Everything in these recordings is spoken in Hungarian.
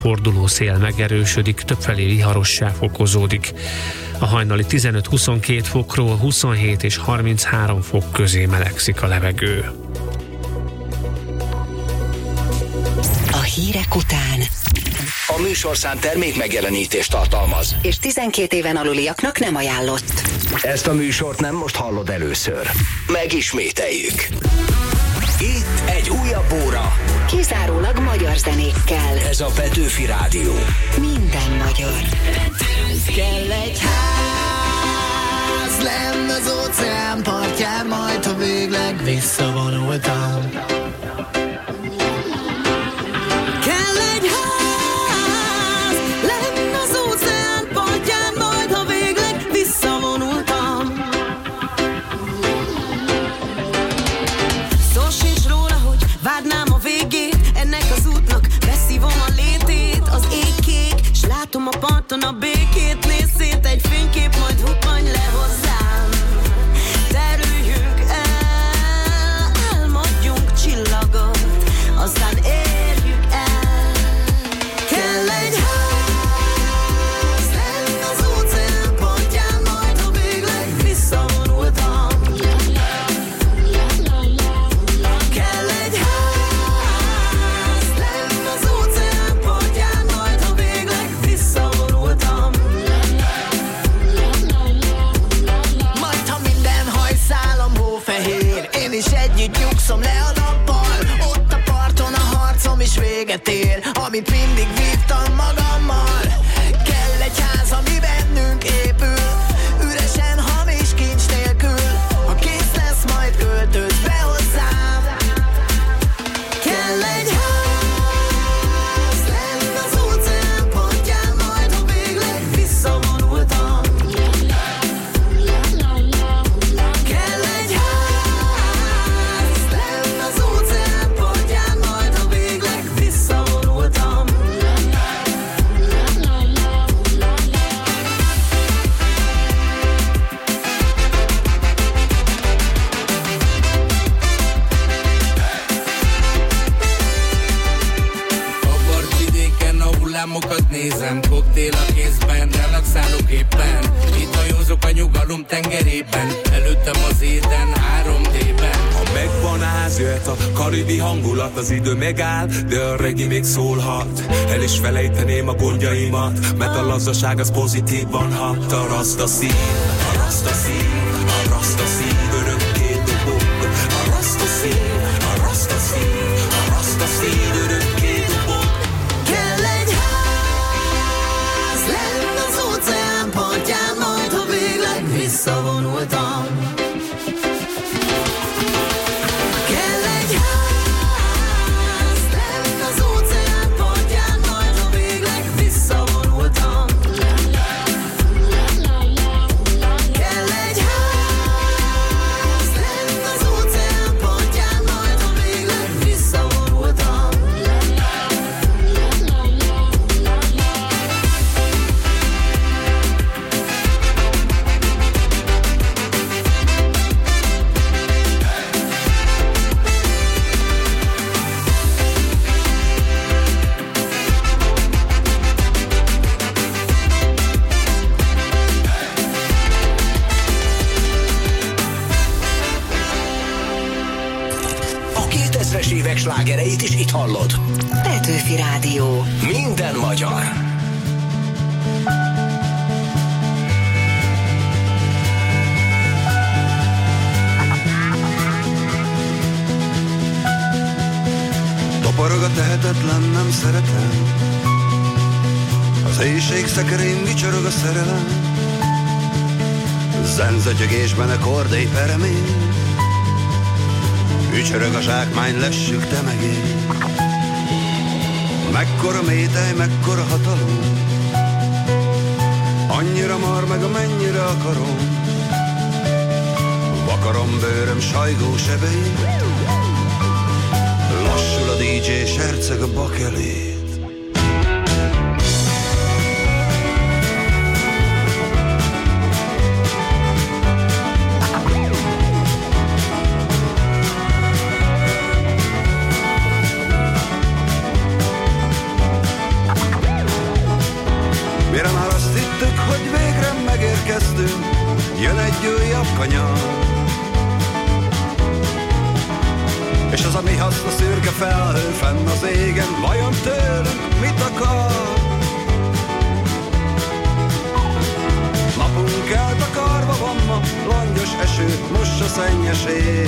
Forduló szél megerősödik, többfelé viharosság fokozódik. A hajnali 15-22 fokról 27 és 33 fok közé melegszik a levegő. A hírek után A műsorszám termék megjelenítést tartalmaz, és 12 éven aluliaknak nem ajánlott. Ezt a műsort nem most hallod először. Megismételjük. Itt egy újabb óra. Kizárólag magyar zenékkel. Ez a Petőfi Rádió. Minden magyar. Kell egy ház, lenn az óceán partján, majd ha végleg visszavonultam. Kell egy ház, lenn az óceán partján, majd ha végleg visszavonultam. Szó sincs róla, hogy várnám a végét ennek az útnak, beszívom a létét, az ég kék, s látom a parton a békét, nézz szét egy fénykép, majd huppanj le hozzám. Terüljünk el, álmodjunk csillagot, aztán érjük el. Kell egy ház, lenn az óceán partján, majd ha végleg visszavonultam. Kell egy ház, lenn az óceán partján, majd ha végleg visszavonultam. Majd ha minden hajszálam hófehér, én is együtt nyugszom le a nappal. Ott a parton a harcom is véget ér, amit mindig vívtam magammal. Kell egy ház, ami bennünk épül, üresen, hamis kincs nélkül. Ha kész lesz, majd költöz be hozzám. Kell egy ház, lenn az óceán partján, majd ha végleg visszavonultam. Kell egy ház, lenn az óceán partján, majd ha végleg visszavonultam. A partvidéken a hullámokat nézem, koktél a kézben, relaxálok éppen. Itt hajózok a nyugalom tengerében, előttem az éden 3D-ben. Ha megvan ház, jöhet a karibi hangulat, az idő megáll, de a regi még szólhat. El is felejteném a gondjaimat, mert a lazaság az pozitívan hat. A rasta szív, a rasta szív, a rasta szív, örökké dobog. A rasta szív, a rasta szív, a rasta szív, örökké dobog. Kell egy ház, lenn az óceán partján, majd ha végleg visszavonultam. Kell egy ház, lenn az óceán partján, majd ha végleg visszavonultam. Kell egy ház, lenn az óceán partján, majd ha végleg visszavonultam. A 2000-es évek slágereit is itt hallod. Petőfi Rádió. Minden magyar. Toporog a tehetetlen, nem szeretem. Az éjség szekerén vicsorog a szerelem. Zenzötyögésben a kordély peremény. Ücsörög a zsákmány, lessük te meg én. Mekkora métej, mekkora hatalom. Annyira mar meg, amennyire akarom. Vakarom bőröm, sajgó sebei. Lassul a DJ, serceg a bakelét. a nyar. És az a mi haszna szürke felhő fenn az égen, vajon tőlünk mit akar? Napunk eltakarva van ma, langyos eső, mossa szennyes ég.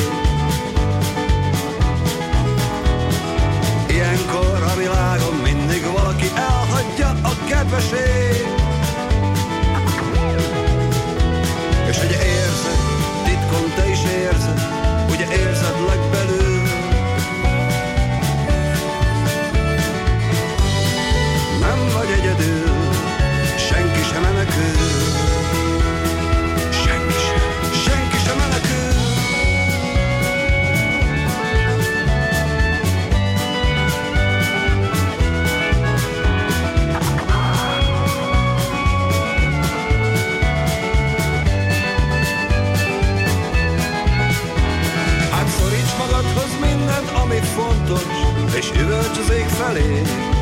Ilyenkor a világon mindig valaki elhagyja a kedvesét. És ugye érzed, titkon te is érzed, ugye érzed legbelül. Nem vagy egyedül, senki sem menekül. Senki sem menekül. Hát szoríts magadhoz mindent, ami fontos, és üvölts az ég felé.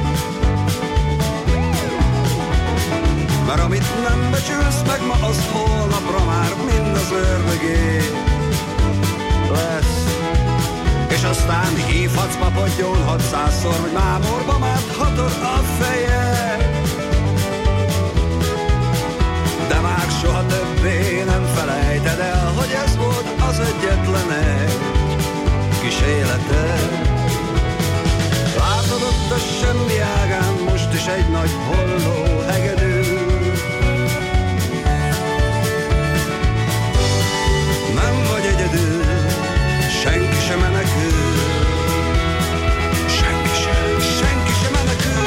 Mert amit nem becsülsz meg ma, az holnapra már mind az ördögé lesz. És aztán hívhatsz papot, gyónhatsz 100-szor, hogy mámorba máthatod a fejed. De már soha többé nem felejted el, hogy ez volt az egyetlen egy kis életed. Látod ott a semmi ágán most is egy nagy holló hegedű. Nem vagy egyedül, senki sem menekül. Senki sem menekül.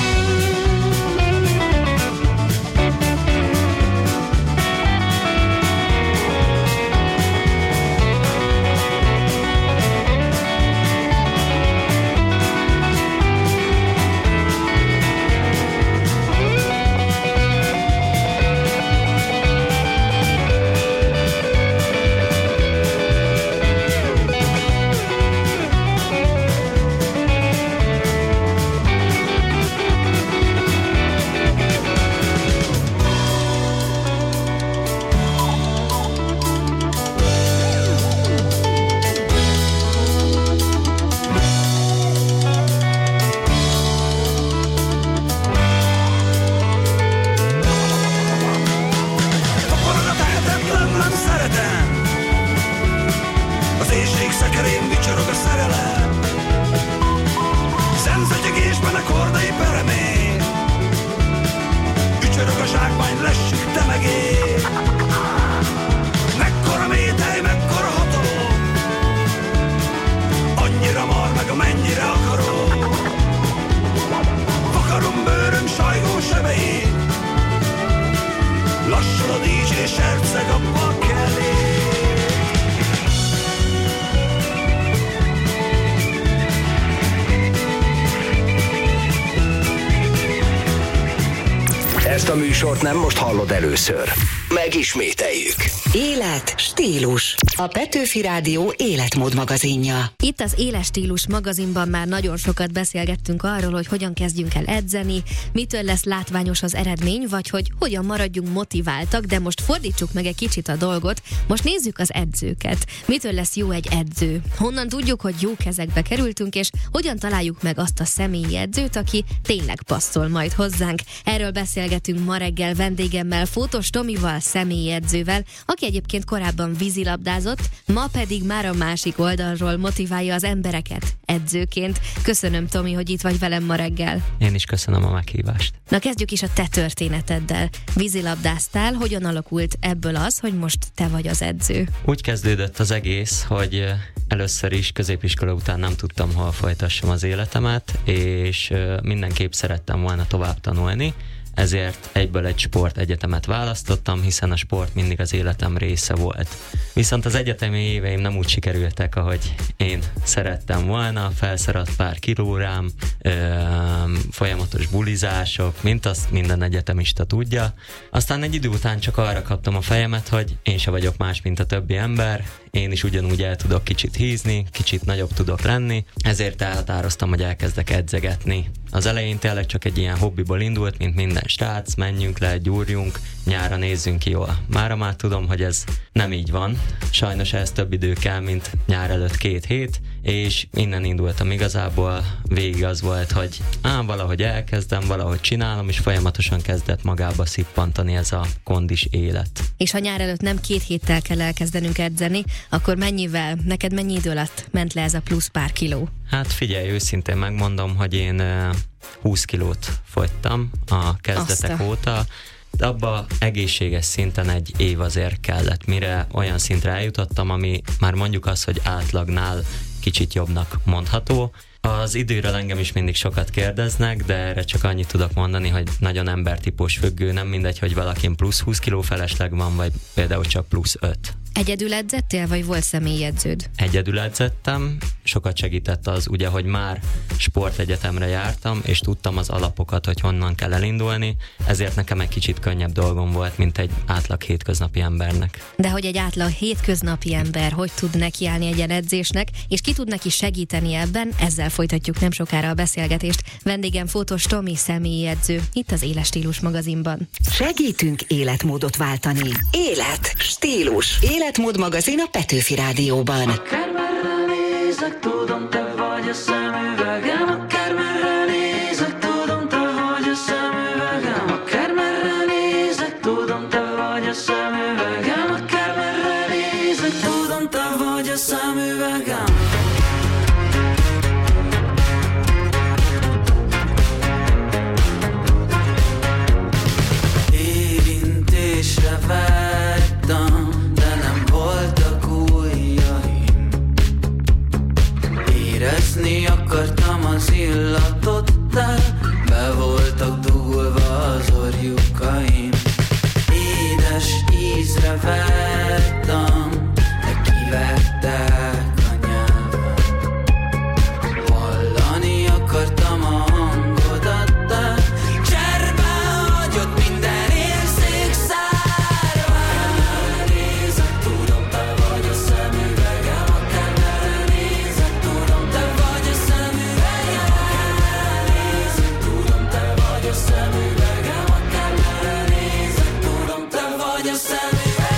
Ezt a műsort nem most hallod először. Megismételjük. Élet, stílus. A Petőfi Rádió életmód magazinja. Itt az Éles Stílus magazinban már nagyon sokat beszélgettünk arról, hogy hogyan kezdjünk el edzeni, mitől lesz látványos az eredmény, vagy hogy hogyan maradjunk motiváltak, de most fordítsuk meg egy kicsit a dolgot. Most nézzük az edzőket. Mitől lesz jó egy edző? Honnan tudjuk, hogy jó kezekbe kerültünk, és hogyan találjuk meg azt a személyi edzőt, aki tényleg passzol majd hozzánk? Erről beszélgetünk ma reggel vendégemmel, Fótos Tomival, személyi edzővel, aki egyébként korábban vízilabdázott, ma pedig már a másik oldalról motiválja az embereket edzőként. Köszönöm, Tomi, hogy itt vagy velem ma reggel. Én is köszönöm a meghívást. Na, kezdjük is a te történeteddel. Vízilabdáztál, hogyan alakult ebből az, hogy most te vagy az edző? Úgy kezdődött az egész, hogy először is középiskola után nem tudtam, hol folytassam az életemet, és mindenképp szerettem volna tovább tanulni, ezért egyből egy sportegyetemet választottam, hiszen a sport mindig az életem része volt. Viszont az egyetemi éveim nem úgy sikerültek, ahogy én szerettem volna, felszaradt pár kiló rám, folyamatos bulizások, mint azt minden egyetemista tudja. Aztán egy idő után csak arra kaptam a fejemet, hogy én se vagyok más, mint a többi ember, én is ugyanúgy el tudok kicsit hízni, kicsit nagyobb tudok lenni, ezért elhatároztam, hogy elkezdek edzegetni. Az elején tényleg csak egy ilyen hobbiból indult, mint minden srác, menjünk le, gyúrjunk, nyára nézzünk ki jól. Mára már tudom, hogy ez nem így van. Sajnos ehhez több idő kell, mint nyár előtt 2 hét, és innen indultam igazából. Végig az volt, hogy valahogy elkezdem, valahogy csinálom, és folyamatosan kezdett magába szippantani ez a kondis élet. És ha nyár előtt nem 2 héttel kell elkezdenünk edzeni, akkor mennyivel, neked mennyi idő alatt ment le ez a plusz pár kiló? Hát figyelj, őszintén megmondom, hogy én 20 kilót fogytam a kezdetek óta, de abba egészséges szinten 1 év azért kellett, mire olyan szintre eljutottam, ami már mondjuk az, hogy átlagnál kicsit jobbnak mondható. Az időről engem is mindig sokat kérdeznek, de erre csak annyit tudok mondani, hogy nagyon embertípus függő, nem mindegy, hogy valakin plusz 20 kiló felesleg van, vagy például csak plusz 5. Egyedül edzettél, vagy volt személyedződ? Egyedül edzettem, sokat segített az, ugye, hogy már sportegyetemre jártam, és tudtam az alapokat, hogy honnan kell elindulni, ezért nekem egy kicsit könnyebb dolgom volt, mint egy átlag hétköznapi embernek. De hogy egy átlag hétköznapi ember hogy tud nekiállni egy edzésnek, és ki tud neki segíteni ebben, ezzel folytatjuk nem sokára a beszélgetést. Vendégem Fótos Tomi, személyedző, itt az Éles Stílus magazinban. Segítünk életmódot váltani. Élet, stílus. Életmód magazin a Petőfi Rádióban. Akármerre nézek, tudom, te vagy a szemüvegem. Akármerre nézek, tudom, te vagy a szemüvegem. Akármerre nézek, tudom, te vagy a szemüvegem. Akármerre nézek, tudom, te vagy a szemüvegem. Érintésre vágytam, érezni akartam az illatot, be voltak dugulva az orjukaim. Édes ízre vártam, de kivettek a nyelven. Hallani akartam a hangodat, de cserbe hagyott minden érzék szárván. Nézek, tudom, te vagy a szemüvegem. Akármerre nézek, tudom, te vagy a szemüvegem. Nézek, tudom, te vagy a szemüvegem. Akármerre nézek, tudom, te vagy a szemüvegem.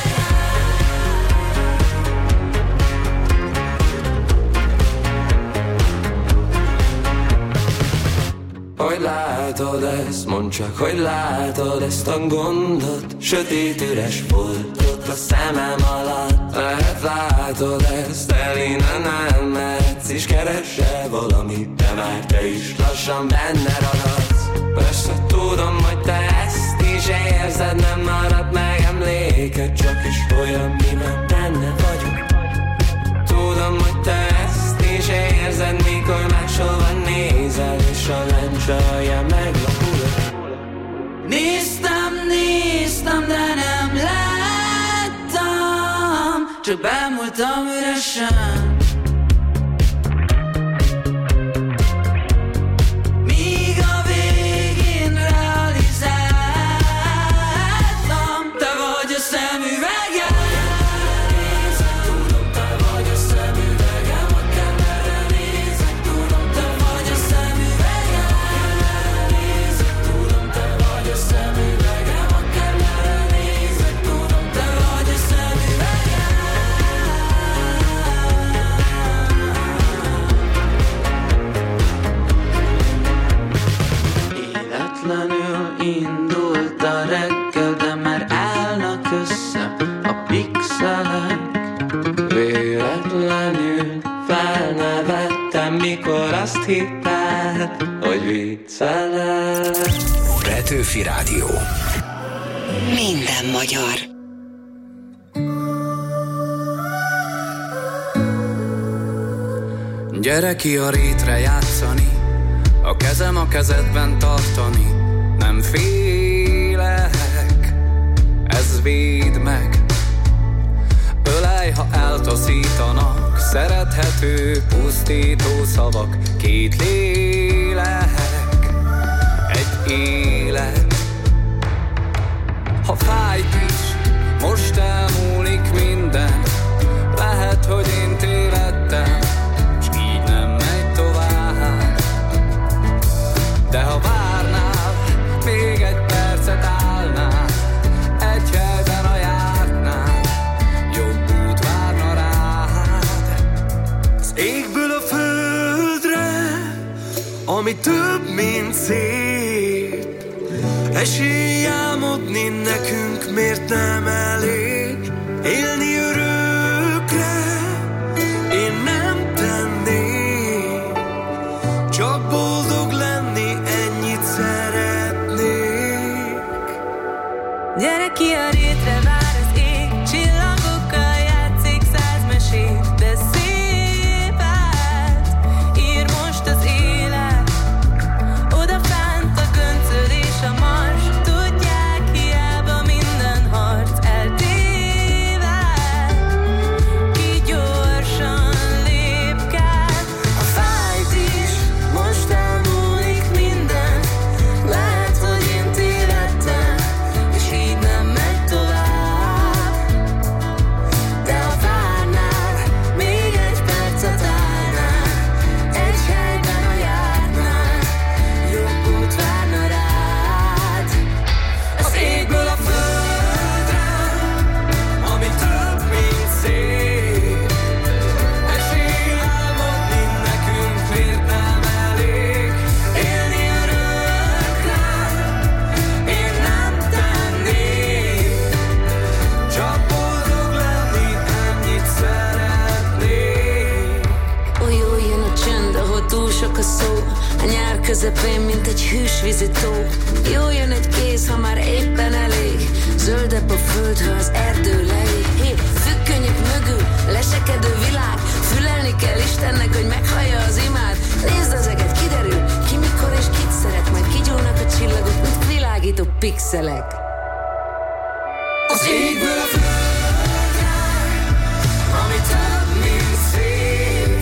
Hogy látod ezt, mondd csak, hogy látod ezt a gondot, sötét üres foltot a szemem alatt. Lehet látod ezt, de innen nem mehetsz, és keresel valamit, de már te is lassan benne ragadsz. Persze tudom, hogy te ezt is érzed, nem marad meg emléked, csak is olyan, mi már benne vagyok. Tudom, hogy te ezt is érzed, mikor máshova nézel, és a lencse alján meglapul. Néztem, de nem láttam, csak bámultam üresen. Míg a végén realizáltam, te vagy a szemüvegem. Tudom, te vagy a szemüvegem. Akármerre nézek, tudom, te vagy a szemüvegem. Nézek, tudom, te vagy a szemüvegem. Akármerre nézek, tudom, te vagy a szemüvegem. Életlenül indult a reggel, de már állnak össze a pixelek. Véletlenül felnevettem, mikor azt hitted, hogy viccelek. Petőfi Rádió. Minden magyar. Gyere ki a rétre játszani, a kezem a kezedben tartani. Nem félek, ez véd meg. Ölej, ha eltaszítanak, szerethető, pusztító szavak. 2 lélek, egy élet. Ha fájt is, most elmúlik minden. Lehet, hogy én tévedtem, s így nem megy tovább. Esély álmodni nekünk miért nem elég? Élni örökre én nem tennék, csak boldog lenni, ennyit szeretnék. Gyere ki a rétre, vár az ég, csillagokkal játszik 100 mesét, de szépet ír most az élet. Odafánt a göncöd és a mars, tudják, hiába minden harc eltéved. Ki gyorsan lépked, a fájt is most elmúlik minden. Lehet, hogy én tévedtem, és így nem megy tovább. De ha várnál, még egy percet állnál, egy helyben a járnál, jobb út várna rád. Az égből a földre, ami több, mint szép. Esély álmodni nekünk miért nem elég? Élni örökre én nem tennék, csak boldog lenni, ennyit szeretnék. Olyan jön a csend, ahol túl sok a szó, a nyár közepén, mint egy hűsvízi tó. Jó jön egy kéz, ha már éppen elég, zöldebb a föld, ha az erdő leég. Hé, függönyök mögül, lesekedő világ, fülelni kell Istennek, hogy meghallja az imád. Nézd az eget, kiderül, ki mikor és kit szeret, majd kigyúlnak a csillagok, mint világító pixelek. Az égből a földre, ami több, mint szép.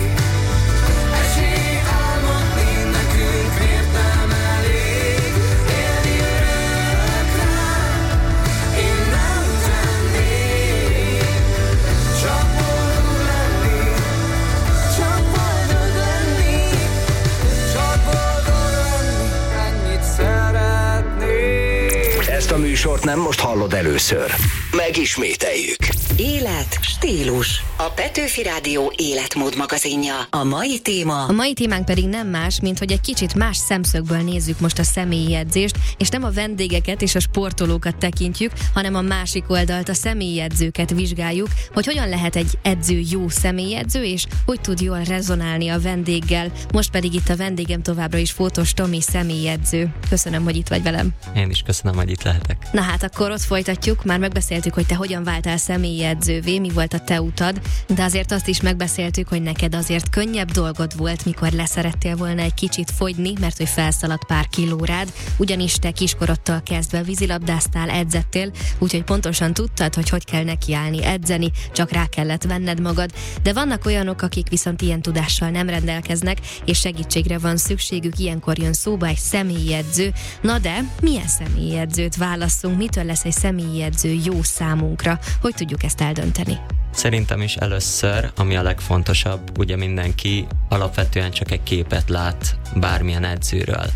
Esély álmodni nekünk miért nem elég? Élni örökre én nem tennék, csak boldog lenni, csak boldog lenni, csak boldog lenni, ennyit szeretnék. Ezt a műsort nem most hallod először. Megismételjük. Élet, stílus. A Petőfi Rádió életmód magazinja. A mai téma... A mai témánk pedig nem más, mint hogy egy kicsit más szemszögből nézzük most a személyi edzést, és nem a vendégeket és a sportolókat tekintjük, hanem a másik oldalt, a személyi edzőket vizsgáljuk, hogy hogyan lehet egy edző jó személyi edző, és hogy tud jól rezonálni a vendéggel. Most pedig itt a vendégem továbbra is Fótos Tomi, személyi edző. Köszönöm, hogy itt vagy velem. Én is köszönöm, hogy itt lehetek. Na hát akkor ott folytatjuk, már megbeszéltük, hogy te hogyan váltál személyi edzővé, mi volt a te utad, de azért azt is megbeszéltük, hogy neked azért könnyebb dolgod volt, mikor leszerettél volna egy kicsit fogyni, mert hogy felszaladt pár kilórád, ugyanis te kiskorodtól kezdve vízilabdáztál, edzettél, úgyhogy pontosan tudtad, hogy hogy kell nekiállni edzeni, csak rá kellett venned magad, de vannak olyanok, akik viszont ilyen tudással nem rendelkeznek, és segítségre van szükségük, ilyenkor jön szóba egy személyi edző. Na de milyen személyi edzőt válasszunk, mitől lesz egy személyi edző jó számunkra, hogy tudjuk ezt eldönteni? Szerintem is először, ami a legfontosabb, ugye mindenki alapvetően csak egy képet lát bármilyen edzőről.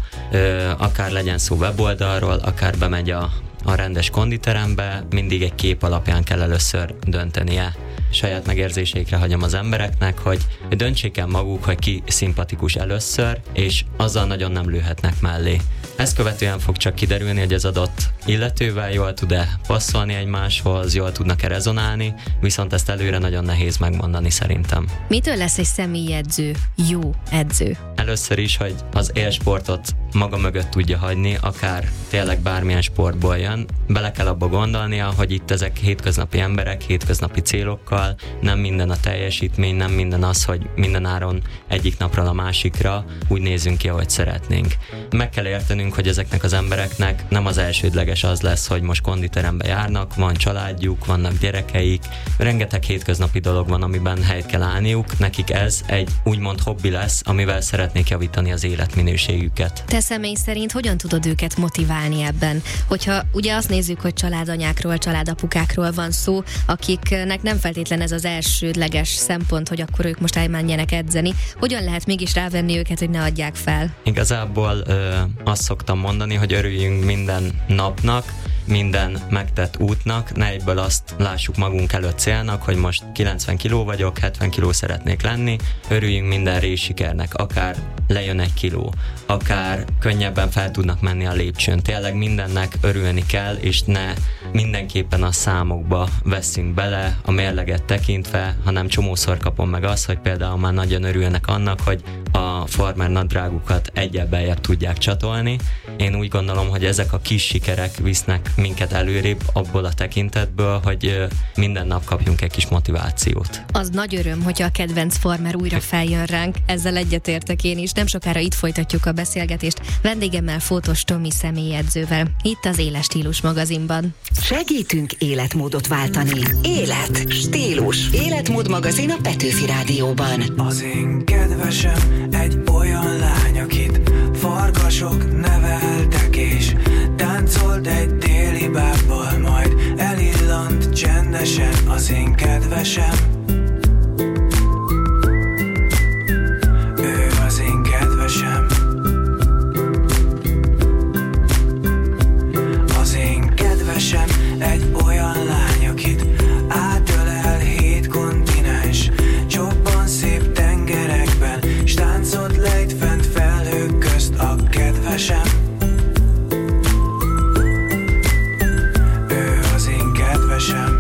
Akár legyen szó weboldalról, akár bemegy a rendes konditerembe, mindig egy kép alapján kell először döntenie. Saját megérzéseikre hagyom az embereknek, hogy döntsék el maguk, hogy ki szimpatikus először, és azzal nagyon nem lőhetnek mellé. Ezt követően fog csak kiderülni, hogy az adott illetővel jól tud-e passzolni egymáshoz, jól tudnak-e rezonálni, viszont ezt előre nagyon nehéz megmondani szerintem. Mitől lesz egy személyi edző jó edző? Először is, hogy az élsportot maga mögött tudja hagyni, akár tényleg bármilyen sportból jön. Bele kell abba gondolnia, hogy itt ezek hétköznapi emberek, hétköznapi célokkal, nem minden a teljesítmény, nem minden az, hogy minden áron egyik napról a másikra úgy nézzünk ki, ahogy szeretnénk. Meg kell értenünk, hogy ezeknek az embereknek nem az elsődleges az lesz, hogy most konditerembe járnak, van családjuk, vannak gyerekeik, rengeteg hétköznapi dolog van, amiben helyt kell állniuk, nekik ez egy úgymond hobbi lesz, amivel szeretnék javítani az életminőségüket. Te személy szerint hogyan tudod őket motiválni ebben? Hogyha ugye azt nézzük, hogy családanyákról, családapukákról van szó, akiknek nem feltétlen ez az elsődleges szempont, hogy akkor ők most elmenjenek edzeni, hogyan lehet mégis rávenni őket, hogy ne adják fel? Igazából azt szoktam mondani, hogy örüljünk minden napnak, minden megtett útnak, ne egyből azt lássuk magunk előtt célnak, hogy most 90 kiló vagyok, 70 kiló szeretnék lenni, örüljünk minden részsikernek, akár lejön 1 kiló, akár könnyebben fel tudnak menni a lépcsőn. Tényleg mindennek örülni kell, és ne mindenképpen a számokba veszünk bele, a mérleget tekintve, hanem csomószor kapom meg azt, hogy például már nagyon örülnek annak, hogy a farmer nadrágukat egyel beljebb tudják csatolni. Én úgy gondolom, hogy ezek a kis sikerek visznek minket előrébb abból a tekintetből, hogy minden nap kapjunk egy kis motivációt. Az nagy öröm, hogyha a kedvenc farmer újra feljön ránk, ezzel egyetértek én is. Nem sokára itt folytatjuk a beszélgetést vendégemmel, Fótos Tomi személyedzővel. Itt az Éles Stílus magazinban. Segítünk életmódot váltani. Élet, stílus, életmód magazin a Petőfi Rádióban. Az én kedvesem egy olyan lány, akit farkasok neveltek, és táncolt egy déli bábbal, majd elillant csendesen. Az én kedvesem, ő az én kedvesem. Az én kedvesem egy olyan lány, akit átölel 7 kontinens, csobban szép tengerekben, s táncot lejt fent felhők közt. A kedvesem, ő az én kedvesem.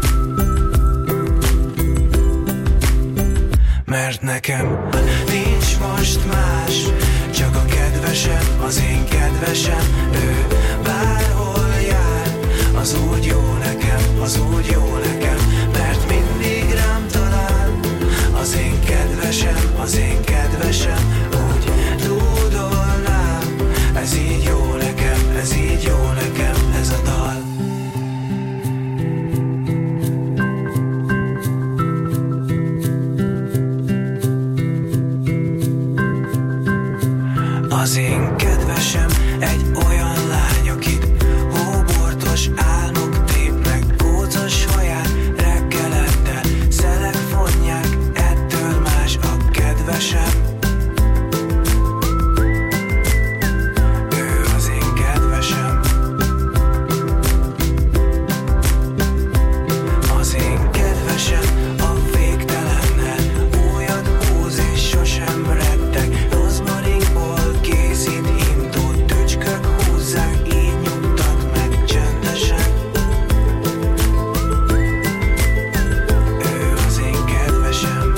Mert nekem nincs most más, csak a kedvesem, az én kedvesem. Ő bárhol jár, az úgy jó nekem, az úgy jó nekem, mert mindig rám talál. Az én kedvesem, az én kedvesem, úgy dúdolnám. Ez így jó nekem, ez így jó nekem, ez a dal. Az én kedvesem egy olyan lány, akit hóbortos álmok tépnek, kócos haját reggelente, szelek fonják, ettől más. A kedvesem, ő az én kedvesem. Az én kedvesem a végtelennel újat húz és sosem retteg, rozmarinból készít intót, tücskök húzzák, így nyugtat meg csendesen. Ő az én kedvesem.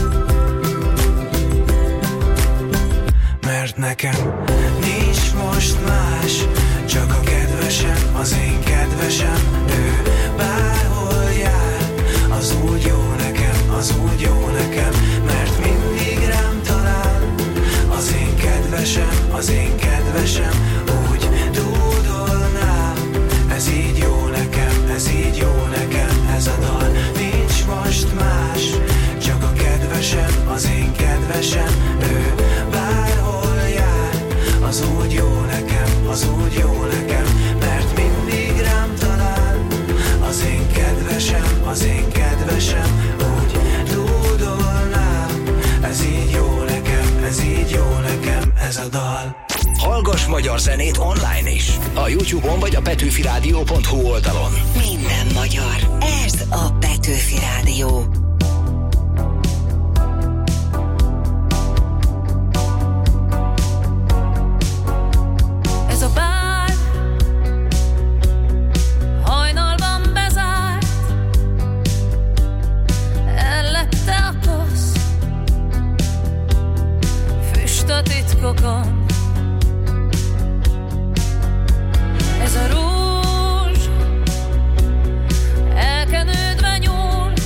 Mert nekem nincs most más, csak a kedvesem, az én kedvesem. Ő bárhol jár, az úgy jó nekem, az úgy jó nekem, mert mindig rám talál. Az én kedvesem, az én kedvesem, úgy dúdolnám. Ez így jó nekem, ez így jó nekem, ez a dal. Nincs most más, csak a kedvesem, az én kedvesem. Ő bárhol jár, az úgy jó nekem, az úgy jó nekem, mert mindig rám talál. Az én kedvesem, az én kedvesem, úgy dúdolnám. Ez így jó nekem, ez így jó nekem, ez a dal. Hallgass magyar zenét online is. A YouTube-on vagy a petőfirádió.hu oldalon. Minden magyar. Ez a Petőfi Rádió. Ez a bár hajnalban bezárt, ellette a kosz, füst a titkokon. Ez a rózs elkenődve nyúlt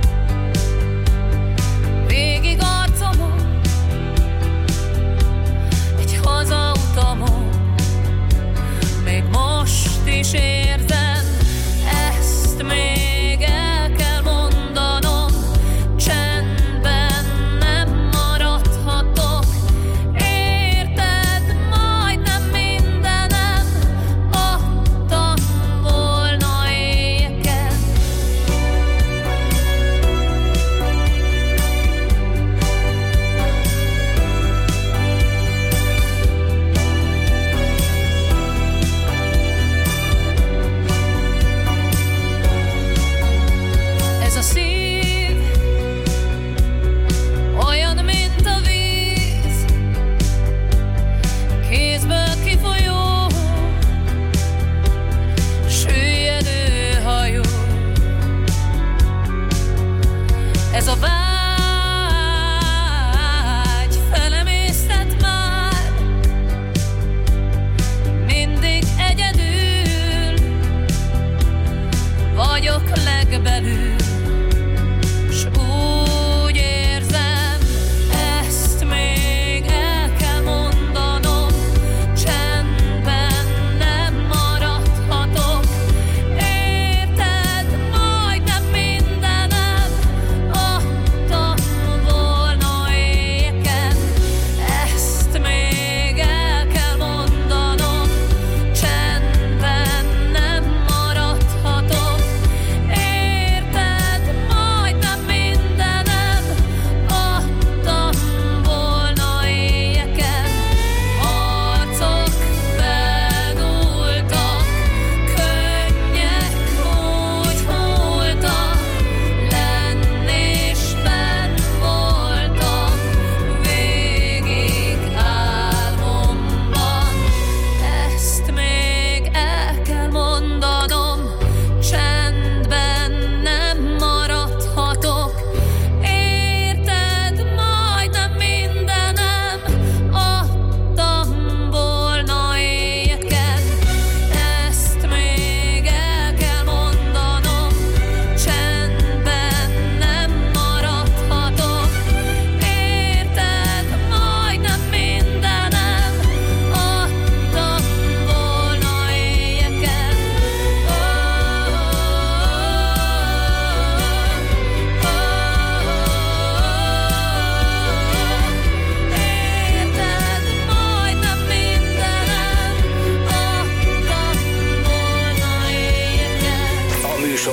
végig arcomon, egy hazautamon. Még most is érzem, ezt még el kell mondanom, csendben nem maradhatok. Érted, majdnem mindenem adtam volna éjjel.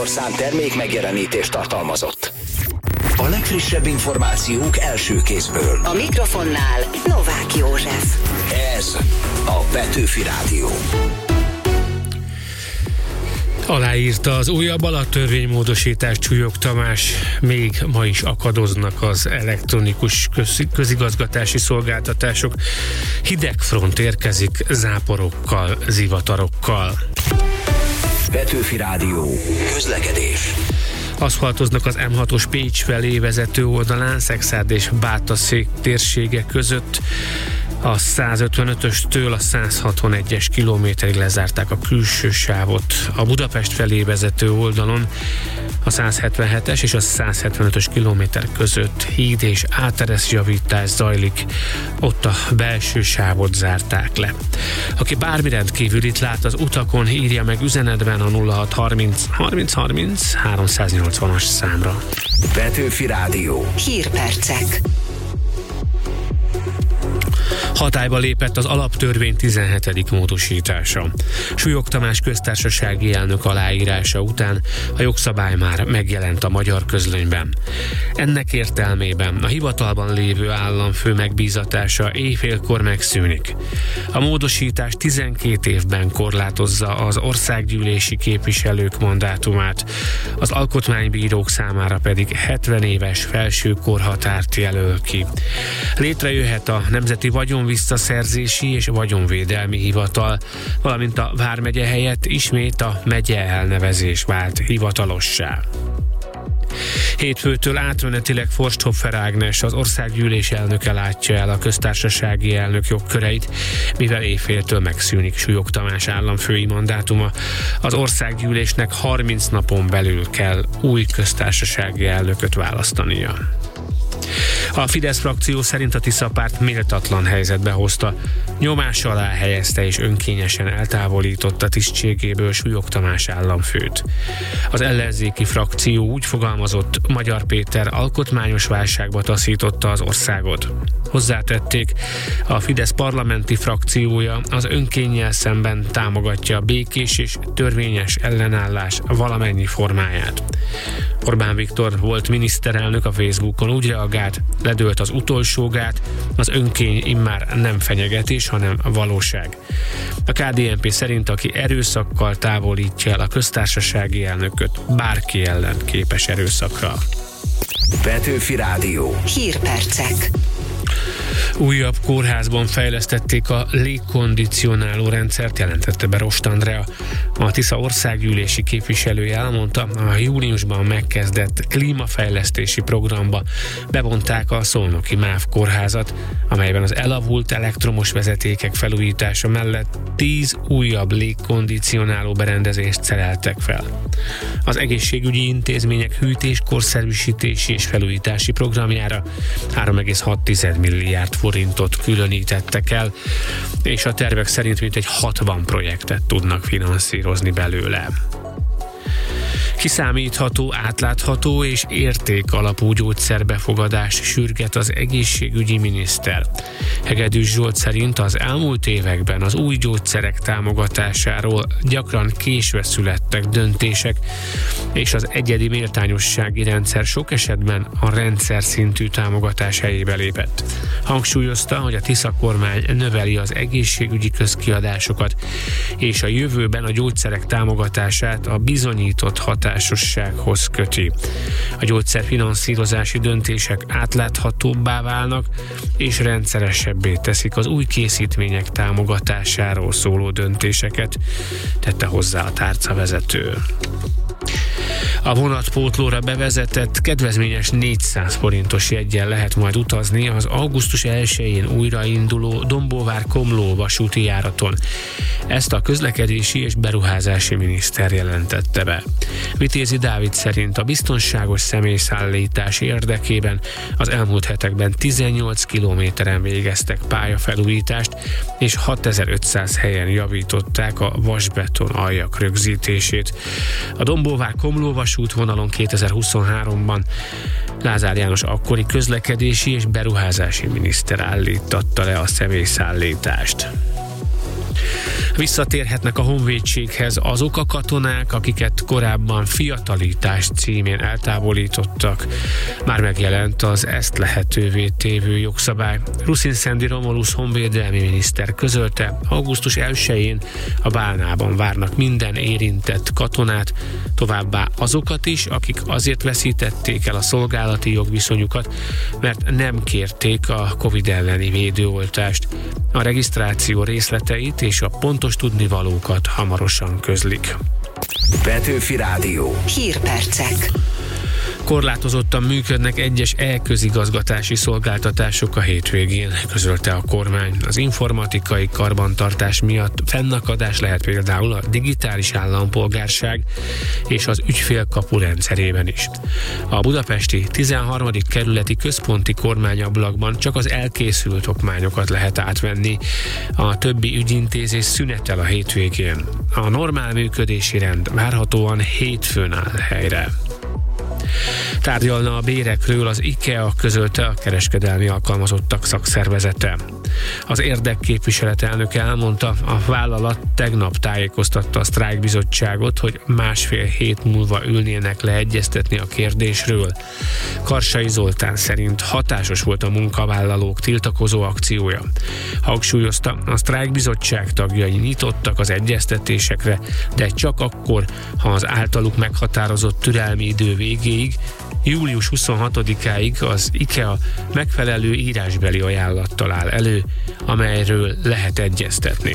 műsorszám termék megjelenítést tartalmazott. A legfrissebb információk első kézből. A mikrofonnál Novák József. Ez a Petőfi Rádió. Aláírta az újabb alaptörvénymódosítást Csúlyog Tamás. Még ma is akadoznak az elektronikus közigazgatási szolgáltatások. Hideg front érkezik záporokkal, zivatarokkal. Petőfi Rádió. Közlekedés. Aszfaltoznak az M6-os Pécs felé vezető oldalán, Szekszárd és Bátaszék térsége között. A 155-östől a 161-es kilométerig lezárták a külső sávot. A Budapest felé vezető oldalon a 177-es és a 175-ös kilométer között híd és átereszjavítás zajlik. Ott a belső sávot zárták le. Aki bármi rendkívülit lát az utakon, írja meg üzenetben a 0630 30 30 380-as számra. Petőfi Rádió. Hírpercek. Hatályba lépett az alaptörvény 17. módosítása. Súlyog Tamás köztársasági elnök aláírása után a jogszabály már megjelent a Magyar Közlönyben. Ennek értelmében a hivatalban lévő államfő megbízatása éjfélkor megszűnik. A módosítás 12 évben korlátozza az országgyűlési képviselők mandátumát, az alkotmánybírók számára pedig 70 éves felső korhatárt jelöl ki. Létrejöhet a Nemzeti Vagyonvisszaszerzési és Vagyonvédelmi Hivatal, valamint a vármegye helyett ismét a megye elnevezés vált hivatalossá. Hétfőtől átmenetileg Forsthoffer Ágnes, az országgyűlés elnöke látja el a köztársasági elnök jogköreit, mivel éjféltől megszűnik Súlyog Tamás államfői mandátuma. Az országgyűlésnek 30 napon belül kell új köztársasági elnököt választania. A Fidesz frakció szerint a Tisza párt méltatlan helyzetbe hozta, nyomás alá helyezte és önkényesen eltávolította tisztségéből Súlyog Tamás államfőt. Az ellenzéki frakció úgy fogalmazott, Magyar Péter alkotmányos válságba taszította az országot. Hozzátették, a Fidesz parlamenti frakciója az önkénnyel szemben támogatja a békés és törvényes ellenállás valamennyi formáját. Orbán Viktor volt miniszterelnök a Facebookon úgy reagált, ledőlt az utolsó gát, az önkény immár nem fenyegetés, hanem valóság. A KDNP szerint, aki erőszakkal távolítja el a köztársasági elnököt, bárki ellen képes erőszakra. Petőfi Rádió. Hírpercek. Újabb kórházban fejlesztették a légkondicionáló rendszert, jelentette be Rost Andrea. A Tisza országgyűlési képviselője elmondta, a júniusban megkezdett klímafejlesztési programba bevonták a szolnoki MÁV kórházat, amelyben az elavult elektromos vezetékek felújítása mellett 10 újabb légkondicionáló berendezést szereltek fel. Az egészségügyi intézmények hűtés, korszerűsítési és felújítási programjára 3,6 milliárd forintot különítettek el, és a tervek szerint mintegy 60 projektet tudnak finanszírozni belőle. Kiszámítható, átlátható és értékalapú gyógyszerbefogadás sürget az egészségügyi miniszter. Hegedűs Zsolt szerint az elmúlt években az új gyógyszerek támogatásáról gyakran késve születtek döntések, és az egyedi méltányossági rendszer sok esetben a rendszer szintű támogatás helyébe lépett. Hangsúlyozta, hogy a Tisza kormány növeli az egészségügyi közkiadásokat, és a jövőben a gyógyszerek támogatását a bizonyított hatásossághoz köti. A gyógyszerfinanszírozási döntések átláthatóbbá válnak, és rendszeresebbé teszik az új készítmények támogatásáról szóló döntéseket, tette hozzá a tárcavezető. A vonatpótlóra bevezetett kedvezményes 400 forintos jeggyel lehet majd utazni az augusztus 1-én újrainduló Dombóvár-Komló vasúti járaton. Ezt a közlekedési és beruházási miniszter jelentette be. Vitézi Dávid szerint a biztonságos személyszállítás érdekében az elmúlt hetekben 18 kilométeren végeztek pályafelújítást, és 6500 helyen javították a vasbeton aljak rögzítését. A Dombóvár-Komló vasútvonalon 2023-ban Lázár János akkori közlekedési és beruházási miniszter állítatta le a személyszállítást. Visszatérhetnek a honvédséghez azok a katonák, akiket korábban fiatalítás címén eltávolítottak. Már megjelent az ezt lehetővé tévő jogszabály. Ruszin Szendi Romulus honvédelmi miniszter közölte, augusztus 1-én a Bálnában várnak minden érintett katonát, továbbá azokat is, akik azért veszítették el a szolgálati jogviszonyukat, mert nem kérték a Covid elleni védőoltást. A regisztráció részleteit és a pontos tudnivalókat hamarosan közlik. Petőfi Rádió. Hírpercek. Korlátozottan működnek egyes e-közigazgatási szolgáltatások a hétvégén, közölte a kormány. Az informatikai karbantartás miatt fennakadás lehet például a digitális állampolgárság és az ügyfélkapu rendszerében is. A budapesti 13. kerületi központi kormányablakban csak az elkészült okmányokat lehet átvenni. A többi ügyintézés szünetel a hétvégén. A normál működési rend várhatóan hétfőn áll helyre. Tárgyalna a bérekről az IKEA, közölte a kereskedelmi alkalmazottak szakszervezete. Az érdekképviselet elnöke elmondta, a vállalat tegnap tájékoztatta a sztrájkbizottságot, hogy 1,5 hét múlva ülnének le egyeztetni a kérdésről. Karsai Zoltán szerint hatásos volt a munkavállalók tiltakozó akciója. Hangsúlyozta, a sztrájkbizottság tagjai nyitottak az egyeztetésekre, de csak akkor, ha az általuk meghatározott türelmi idő végéig, július 26-áig az IKEA megfelelő írásbeli ajánlattal áll elő, amelyről lehet egyeztetni.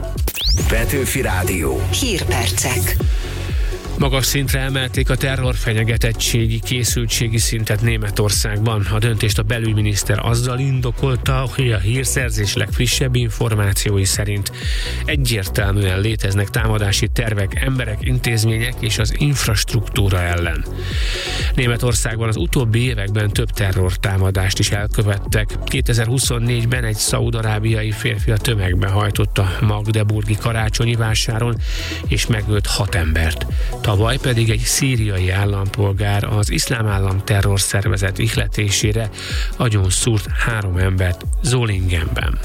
Petőfi Rádió. Hírpercek. Magas szintre emelték a terrorfenyegetettségi készültségi szintet Németországban. A döntést a belügyminiszter azzal indokolta, hogy a hírszerzés legfrissebb információi szerint egyértelműen léteznek támadási tervek emberek, intézmények és az infrastruktúra ellen. Németországban az utóbbi években több terrortámadást is elkövettek. 2024-ben egy szaúd-arábiai férfi a tömegbe hajtott a magdeburgi karácsonyi vásáron, és megölt 6 embert. Tavaly pedig egy szíriai állampolgár az Iszlám Állam terrorszervezet ihletésére agyonszúrt 3 embert Zolingenben.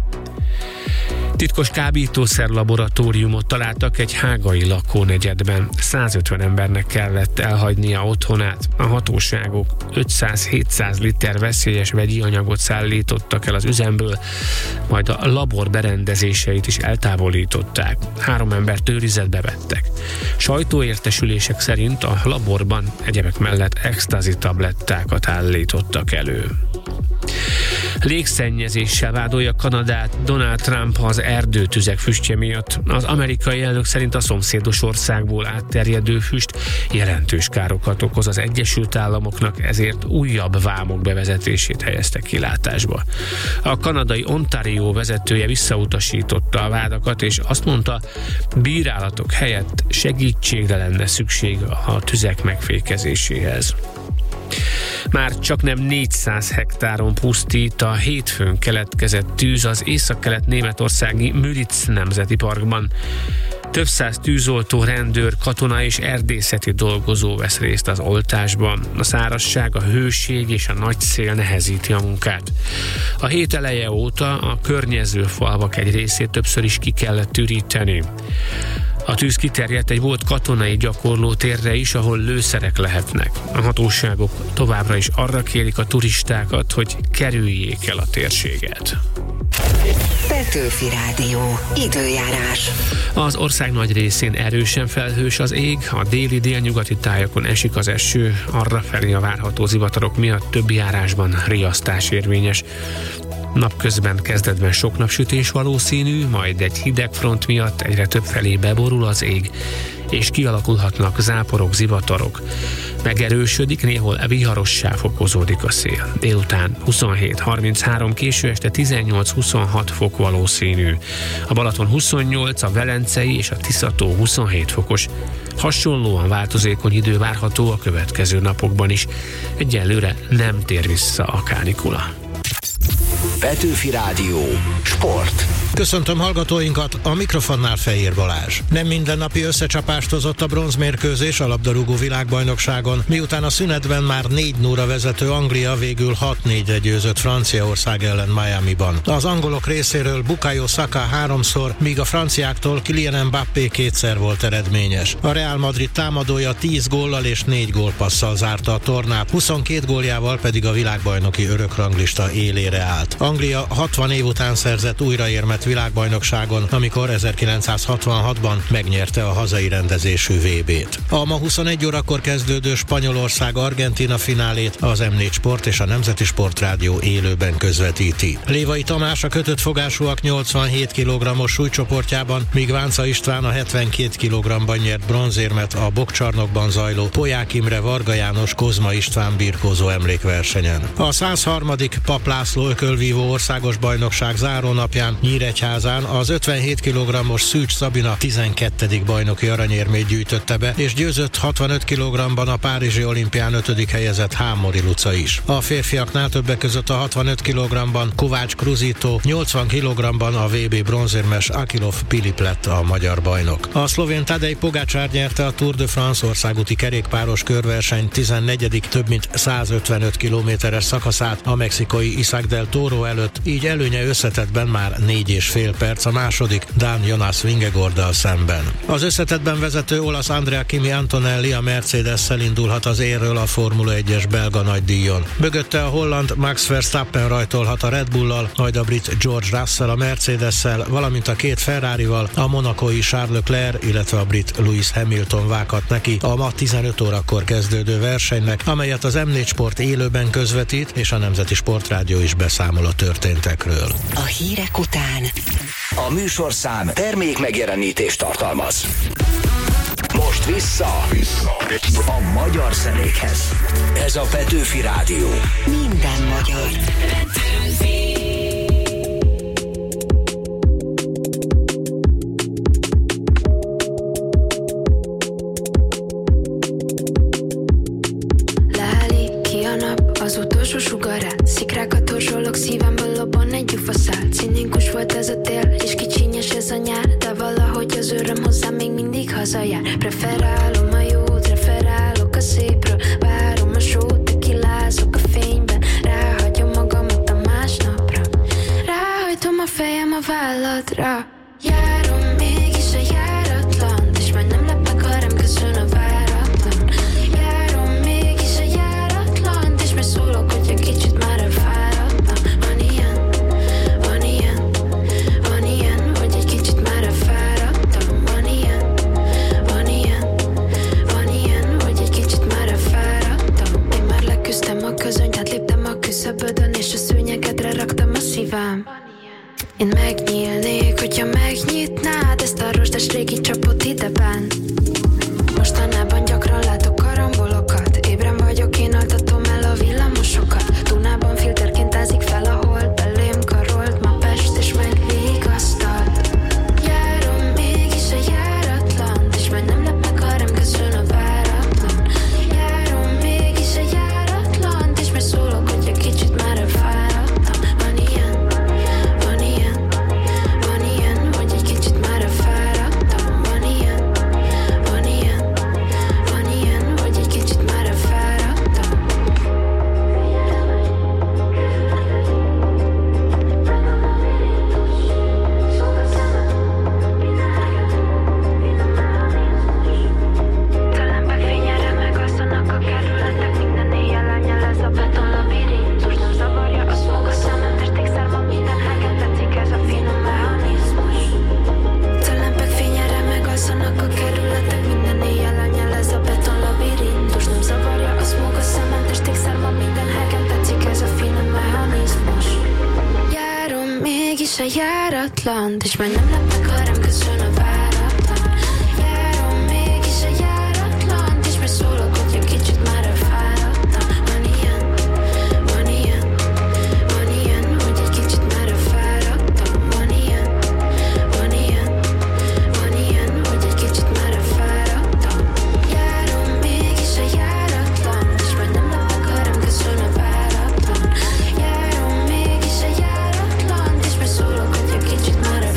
Titkos kábítószer laboratóriumot találtak egy hágai lakónegyedben. 150 embernek kellett elhagynia otthonát. A hatóságok 500-700 liter veszélyes vegyi anyagot szállítottak el az üzemből, majd a labor berendezéseit is eltávolították. 3 embert őrizetbe vettek. Sajtóértesülések szerint a laborban egyebek mellett extázi tablettákat állítottak elő. Légszennyezéssel vádolja Kanadát Donald Trump az erdőtüzek füstje miatt. Az amerikai elnök szerint a szomszédos országból átterjedő füst jelentős károkat okoz az Egyesült Államoknak, ezért újabb vámok bevezetését helyezte kilátásba. A kanadai Ontario vezetője visszautasította a vádakat, és azt mondta, bírálatok helyett segítségre lenne szükség a tüzek megfékezéséhez. Már csaknem 400 hektáron pusztít a hétfőn keletkezett tűz az északkelet németországi Müritz nemzeti parkban. Több száz tűzoltó, rendőr, katona és erdészeti dolgozó vesz részt az oltásban. A szárazság, a hőség és a nagy szél nehezíti a munkát. A hét eleje óta a környező falvak egy részét többször is ki kellett tűríteni. A tűz kiterjedt egy volt katonai gyakorlótérre is, ahol lőszerek lehetnek. A hatóságok továbbra is arra kérik a turistákat, hogy kerüljék el a térséget. Petőfi Rádió. Időjárás. Az ország nagy részén erősen felhős az ég, a déli délnyugati tájakon esik az eső, arrafelé a várható zivatarok miatt több járásban riasztás érvényes. Napközben kezdetben sok napsütés valószínű, majd egy hideg front miatt egyre több felé beborul az ég, és kialakulhatnak záporok, zivatarok. Megerősödik, néhol viharossá fokozódik a szél. Délután 27-33, késő este 18-26 fok valószínű. A Balaton 28, a Velencei és a Tiszató 27 fokos. Hasonlóan változékony idő várható a következő napokban is. Egyelőre nem tér vissza a kánikula. Petőfi Rádió. Sport. Köszöntöm hallgatóinkat, a mikrofonnál Fehér Balázs. Nem mindennapi összecsapást hozott a bronzmérkőzés a labdarúgó világbajnokságon, miután a szünetben már 4-0-ra vezető Anglia végül 6-4-re győzött Franciaország ellen Miamiban. Az angolok részéről Bukayo Saka 3-szor, míg a franciáktól Kylian Mbappé 2-szer volt eredményes. A Real Madrid támadója 10 góllal és 4 gólpasszal zárta a tornát, 22 góljával pedig a világbajnoki örökranglista élére állt. Anglia 60 év után szerzett újraérmet világbajnokságon, amikor 1966-ban megnyerte a hazai rendezésű VB-t. A ma 21 órakor kezdődő Spanyolország-Argentína finálét az M4 Sport és a Nemzeti Sportrádió élőben közvetíti. Lévai Tamás a kötött fogásúak 87 kg-os súlycsoportjában, míg Vánca István a 72 kg-ban nyert bronzérmet a bokcsarnokban zajló Polyák Imre Varga János Kozma István birkózó emlékversenyen. A 103. Pap László ökölvívó országos bajnokság zárónapján Nyíregyházán az 57 kg-os Szűcs Szabina 12. bajnoki aranyérmét gyűjtötte be, és győzött 65 kg-ban a Párizsi olimpián 5. helyezett Hámori Luca is. A férfiaknál többek között a 65 kg-ban Kovács Kruzito, 80 kg-ban a VB bronzérmes Akilov Pilip lett a magyar bajnok. A szlovén Tadej Pogačar nyerte a Tour de France országúti kerékpáros körverseny 14. több mint 155 kilométeres szakaszát a mexikai Isaac del Toro előtt, így előnye összetettben már 4,5 perc a második dán Jonas Vingegaarddal szemben. Az összetettben vezető olasz Andrea Kimi Antonelli a Mercedes-szel indulhat az érről a Formula 1-es belga nagydíjon. Mögötte a holland Max Verstappen rajtolhat a Red Bullal, majd a brit George Russell a Mercedes-szel, valamint a két Ferrarival, a monacói Charles Leclerc, illetve a brit Lewis Hamilton vághat neki a ma 15 órakor kezdődő versenynek, amelyet az M4 Sport élőben közvetít, és a Nemzeti Sportrádió is beszámol a történtekről. A hírek után a műsorszám termék megjelenítést tartalmaz. Most vissza a magyar zenékhez. Ez a Petőfi Rádió. Minden magyar. Leállít ki a nap az utolsó sugarát, szikrákat torzsolok, szívemből lobban egy gyufaszál. Cinikus volt ez a tél, és kicsinyes ez a nyár, de valahogy az öröm hozzám még mindig hazajár. Preferálom a jót, referálok a szépről, várom a sót, tekilázok a fényben, ráhagyom magamat a másnapra, ráhajtom a fejem a válladra. Járom mégis a járatlan, és majd nem lep meg, ha rám köszön a váratlan. Járom mégis a járatlan, és majd szólok, hogy egy kicsit már elfáradtam. Van ilyen, hogy egy kicsit már elfáradtam. Van ilyen, hogy egy kicsit már elfáradtam. Én már leküzdtem a közönyt, átléptem a küszöbödön, és a szőnyegedre raktam a szívem. Én megnyílnék, hogyha megnyitnád ezt a rozsdás régi csapot ideben. Mostanában gyakran látok karambolokat, ébren vagyok, én altatom el a villamosokat. Dunában filterként ázik fel a hold, belém karolt ma Pest, és megvigasztalt. Járom mégis a járatlan, és majd nem lep meg, ha rám köszön a váratlan. Járom mégis a járatlan, és majd szólok, hogy egy kicsit már elfáradtam. Van ilyen, hogy egy kicsit már elfáradtam. Van ilyen, hogy egy kicsit már elfáradtam. Talán fényére megasszanak a kerületek, minden éjjel elnyelez a beton labirintus. Nem zavarja a szolga szemem, testékszárma minden helyen, tetszik ez a finom mechanizmus. Talán fényére megasszanak a kerületek, minden éjjel elnyelez a beton labirintus. Nem zavarja a szolga szemem, testékszárma minden helyen, tetszik ez a finom mechanizmus. Járom mégis a járatlan, és majd nem lep meg, ha rám köszön a váratlan. Járom mégis a járatlan, és majd szólok, hogy egy kicsit már elfáradtam. Van ilyen, hogy egy kicsit már elfáradtam. Van ilyen, hogy egy kicsit már elfáradtam. Járom mégis a járatlan, és majd nem lep meg, ha rám köszön a váratlan. Járom mégis a járatlan, és majd szólok, hogy egy kicsit már elfáradtam.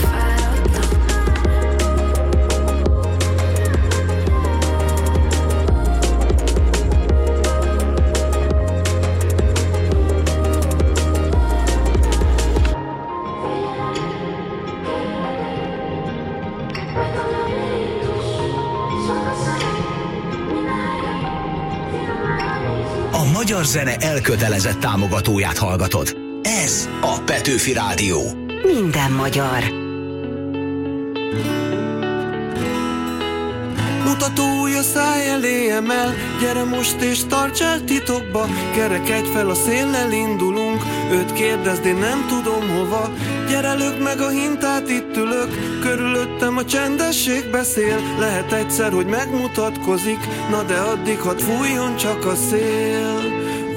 magyar zene elkötelezett támogatóját hallgatod. Ez a Petőfi Rádió. Minden magyar. Mutatója száj elé emel, gyere most és tarts el titokba. Kerekedj fel, a széllel indulunk, őt kérdezd, én nem tudom hova. Gyere, lökd meg a hintát, itt ülök, körülöttem a csendesség beszél. Lehet egyszer, hogy megmutatkozik, na de addig hadd fújjon csak a szél.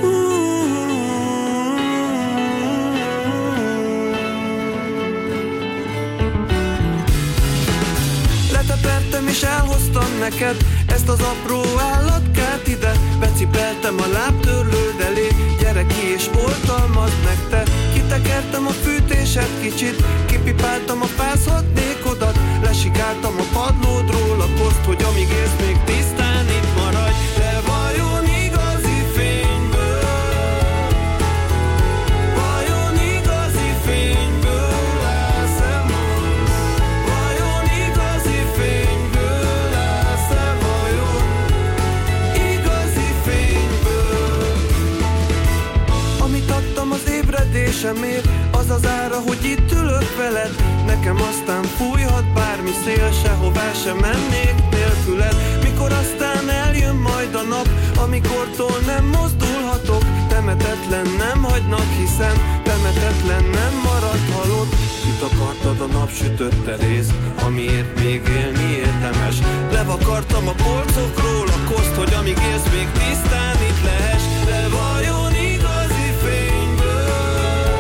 Letepertem és elhoztam neked ezt az apró állatkát ide. Becipeltem a lábtörlőd elé, gyere ki és oltalmazd meg te. Kitekertem a fűtésed kicsit, kipipáltam a fázhatnékodat. Lesikáltam a padlódról a koszt, hogy amíg élsz még tisztán itt maradj. De vajon igazi fényből, vajon igazi fényből állsz-e mond? Vajon igazi fényből állsz-e vajon? Igazi fényből. Amit adtam az ébredésemért, az az ára, hogy itt ülök veled. Nekem aztán fújhat bármi szél, sehová sem mennék nélküled. Mikor aztán eljön majd a nap, amikortól nem mozdulhatok. Temetetlen nem hagynak, hiszen temetetlen nem marad halott. Mit akartad a napsütötte rész, amiért még élni érdemes? Levakartam a polcokról a koszt, hogy amíg élsz még tisztán itt lehess. De vajon igazi fényből,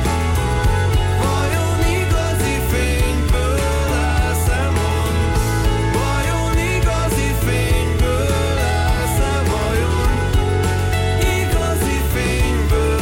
vajon igazi fényből állsz-e mond? Vajon igazi fényből állsz-e vajon? Igazi fényből.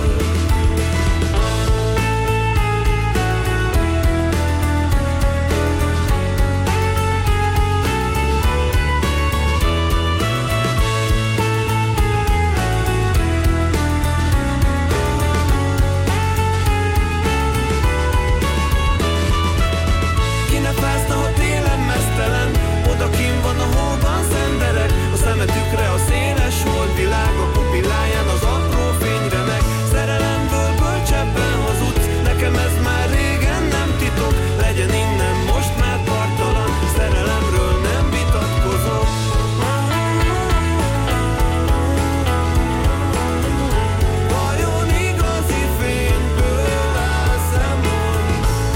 Odakin van a hóban szenderek, a szemetükre a széles volt világ, a pupilláján az apró fényremek. Szerelemből bölcsebben hazudsz, nekem ez már régen nem titok. Legyen innen most már parttalan, szerelemről nem vitatkozom. Vajon igazi fényből állsz-e mond?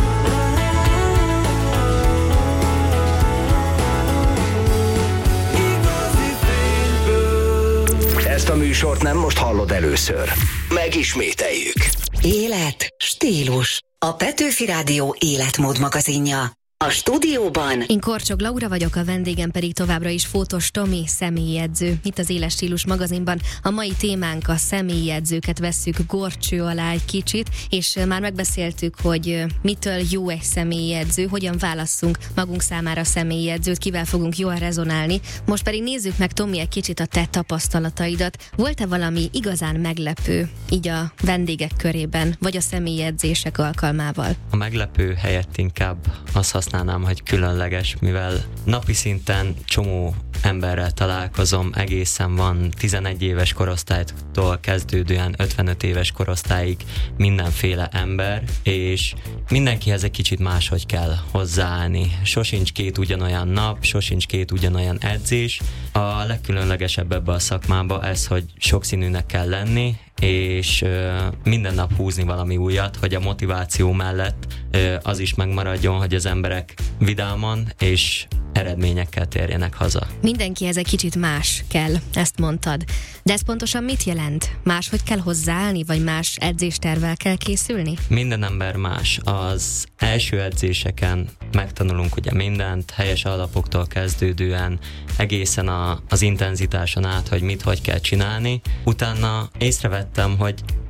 Ezt a műsort nem most hallod először. Megismételjük. Élet, stílus. A Petőfi Rádió életmód magazinja. A stúdióban én Korcsog Laura vagyok, a vendégem pedig továbbra is Fótos Tomi, személyi edző. Itt az Éles Stílus magazinban a mai témánk, a személyi edzőket vesszük górcső alá egy kicsit, és már megbeszéltük, hogy mitől jó egy személyi edző, hogyan válasszunk magunk számára személyi edzőt, kivel fogunk jól rezonálni. Most pedig nézzük meg, Tomi, egy kicsit a te tapasztalataidat. Volt-e valami igazán meglepő így a vendégek körében, vagy a személyi edzések alkalmával? A meglepő helyett inkább azt használnám, hogy különleges, mivel napi szinten csomó emberrel találkozom, egészen van 11 éves korosztálytól kezdődően 55 éves korosztályig mindenféle ember, és mindenkihez egy kicsit máshogy kell hozzáállni. Sosincs két ugyanolyan nap, sosincs két ugyanolyan edzés. A legkülönlegesebb ebbe a szakmába ez, hogy sokszínűnek kell lenni, és minden nap húzni valami újat, hogy a motiváció mellett az is megmaradjon, hogy az emberek vidáman és eredményekkel térjenek haza. Mindenkihez egy kicsit más kell, ezt mondtad. De ez pontosan mit jelent? Máshogy kell hozzáállni, vagy más edzéstervvel kell készülni? Minden ember más. Az első edzéseken megtanulunk ugye mindent, helyes alapoktól kezdődően, egészen az intenzitáson át, hogy mit, hogy kell csinálni. Utána észrevettem, hogy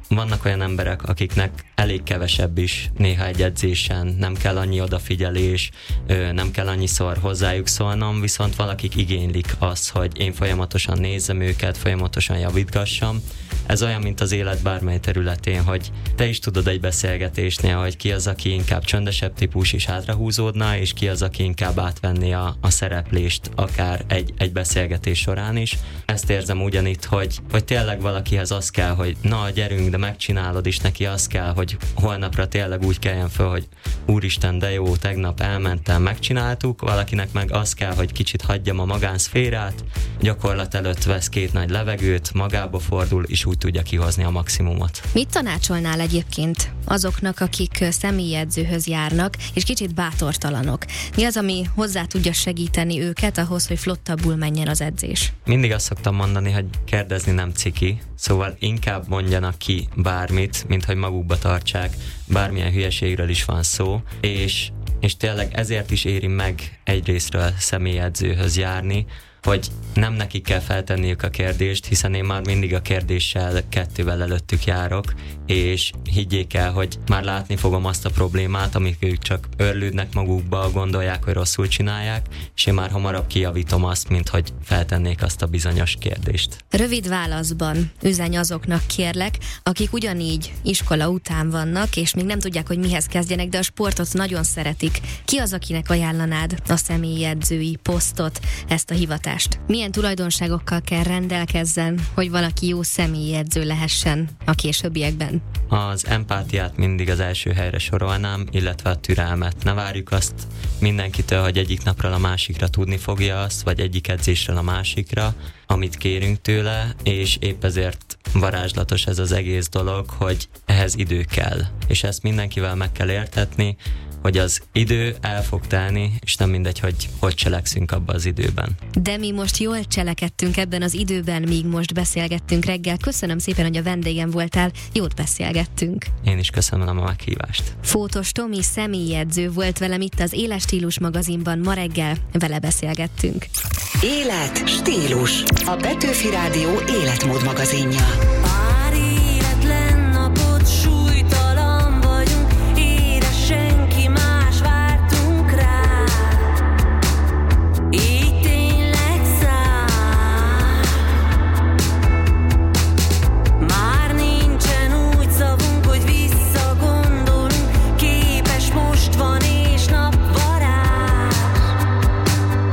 vannak olyan emberek, akiknek elég kevesebb is néha egy edzésen, nem kell annyi odafigyelés, nem kell annyiszor hozzájuk szólnom, viszont valakik igénylik azt, hogy én folyamatosan nézzem őket, folyamatosan javítgassam. Ez olyan, mint az élet bármely területén, hogy te is tudod egy beszélgetésnél, hogy ki az, aki inkább csöndesebb típus is hátrahúzódna, és ki az, aki inkább átvenni a szereplést, akár egy beszélgetés során is. Ezt érzem ugyanitt, hogy tényleg valakihez az kell, hogy na, gyerünk, de megcsinálod, és neki az kell, hogy holnapra tényleg úgy keljen föl, hogy úristen, de jó, tegnap elmentem, megcsináltuk, valakinek meg az kell, hogy kicsit hagyjam a magánszférát, gyakorlat előtt vesz 2 nagy levegőt, magába fordul, és úgy tudja kihozni a maximumot. Mit tanácsolnál egyébként azoknak, akik személyi edzőhöz járnak, és kicsit bátortalanok? Mi az, ami hozzá tudja segíteni őket ahhoz, hogy flottabbul menjen az edzés? Mindig azt szoktam mondani, hogy kérdezni nem ciki, szóval inkább mondjanak ki bármit, mint hogy magukba tartsák, bármilyen hülyeségről is van szó, és tényleg ezért is éri meg egyrésztről személyedzőhöz járni, hogy nem nekik kell feltenniük a kérdést, hiszen én már mindig a kérdéssel 2-vel előttük járok, és higgyék el, hogy már látni fogom azt a problémát, amik ők csak örlődnek magukba, gondolják, hogy rosszul csinálják, és én már hamarabb kijavítom azt, mint hogy feltennék azt a bizonyos kérdést. Rövid válaszban üzenj azoknak, kérlek, akik ugyanígy iskola után vannak, és még nem tudják, hogy mihez kezdjenek, de a sportot nagyon szeretik. Ki az, akinek ajánlanád a személyi edzői posztot, ezt a hivatást? Milyen tulajdonságokkal kell rendelkezzen, hogy valaki jó személyi edző lehessen a későbbiekben? Az empátiát mindig az első helyre sorolnám, illetve a türelmet. Ne várjuk azt mindenkitől, hogy egyik napról a másikra tudni fogja azt, vagy egyik edzésről a másikra, amit kérünk tőle, és épp ezért varázslatos ez az egész dolog, hogy ehhez idő kell. És ezt mindenkivel meg kell értetni, hogy az idő el fog telni, és nem mindegy, hogy cselekszünk abban az időben. De mi most jól cselekedtünk ebben az időben, míg most beszélgettünk reggel. Köszönöm szépen, hogy a vendégem voltál, jót beszélgettünk. Én is köszönöm a meghívást. Fótos Tomi személyedző volt velem itt az Éles Stílus magazinban, ma reggel vele beszélgettünk. Élet, stílus. A Petőfi Rádió életmód magazinja.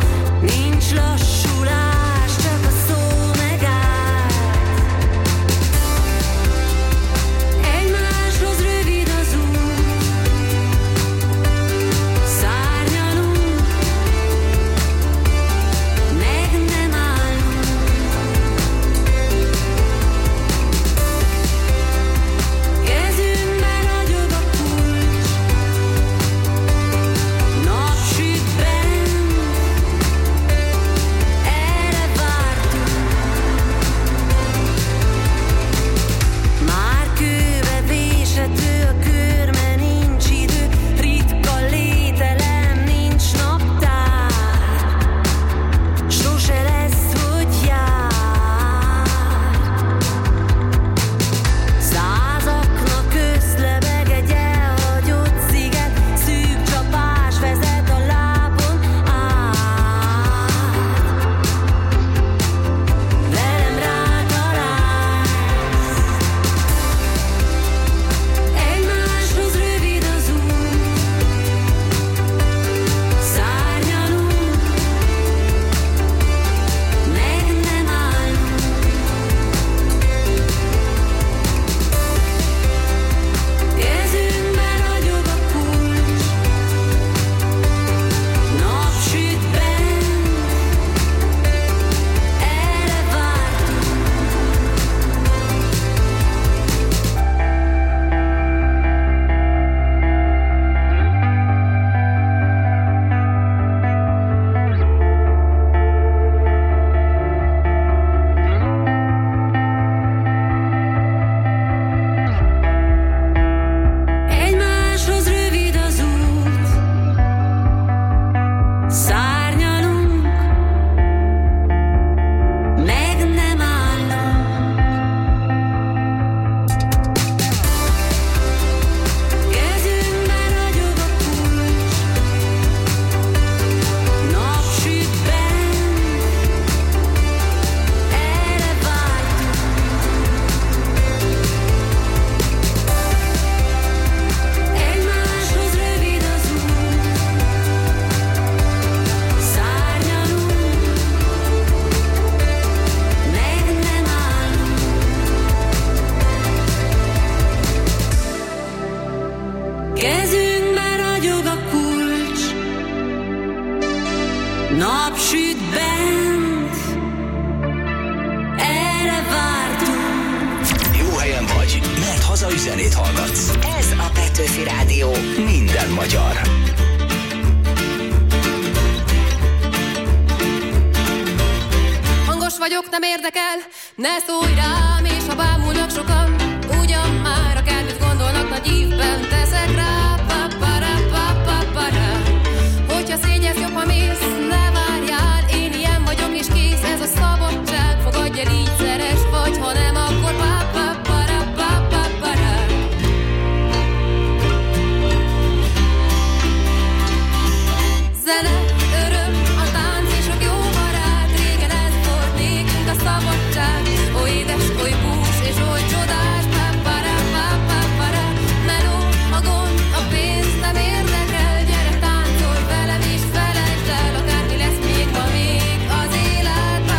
Lassulás, csak a szó megállt. zenét hallgatsz. Ez a Petőfi Rádió. Minden magyar. Hangos vagyok, nem érdekel, ne szólj rám, és ha bámulnak sokan, ugyan már akármit gondolnak, nagy ívben teszek rá. Hogyha szégyelsz, jobb, ha mész, ne várjál, én ilyen vagyok és kész, ez a szabadság, fogadj el így, szeress vagy, ha nem, akkor zene, öröm, a tánc és a jó barát, régen ez volt nékünk a szabadság, oly édes, oly bús és oly csodás, meló, a gond, a pénz nem érdekel, gyere táncolj velem és felejtsd el, akármi lesz még ma még az élet,